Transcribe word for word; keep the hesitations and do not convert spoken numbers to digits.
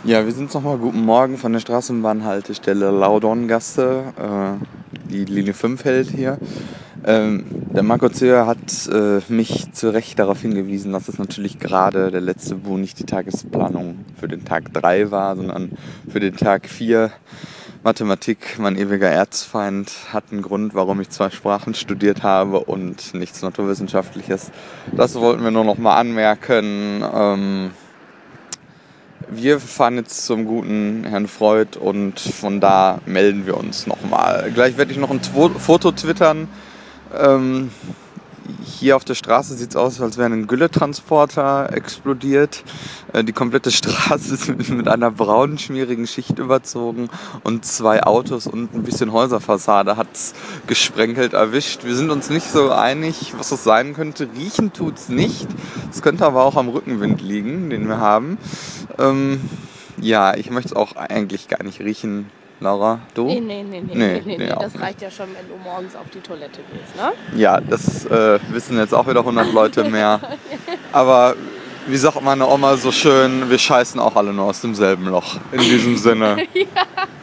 Ja, wir sind nochmal guten Morgen von der Straßenbahnhaltestelle Laudongasse, äh, die Linie fünf hält hier. Ähm, der Marco Zöhr hat äh, mich zu Recht darauf hingewiesen, dass es natürlich gerade der letzte Bu nicht die Tagesplanung für den Tag drei war, sondern für den Tag vier. Mathematik, mein ewiger Erzfeind, hat einen Grund, warum ich zwei Sprachen studiert habe und nichts Naturwissenschaftliches. Das wollten wir nur noch mal anmerken. Ähm, Wir fahren jetzt zum guten Herrn Freud und von da melden wir uns nochmal. Gleich werde ich noch ein Tw- Foto twittern. Ähm, hier auf der Straße sieht es aus, als wäre ein Gülletransporter explodiert. Äh, die komplette Straße ist mit, mit einer braunen, schmierigen Schicht überzogen und zwei Autos und ein bisschen Häuserfassade hat es gesprenkelt erwischt. Wir sind uns nicht so einig, was das sein könnte. Riechen tut es nicht. Es könnte aber auch am Rückenwind liegen, den wir haben. Ähm, ja, ich möchte es auch eigentlich gar nicht riechen. Laura, du? Nee, nee, nee, nee, Nee, nee, nee, nee, nee. auch Das nicht. reicht ja schon, wenn du morgens auf die Toilette gehst, ne? Ja, das äh, wissen jetzt auch wieder hundert Leute mehr. Aber wie sagt meine Oma so schön, wir scheißen auch alle nur aus demselben Loch. In diesem Sinne. Ja.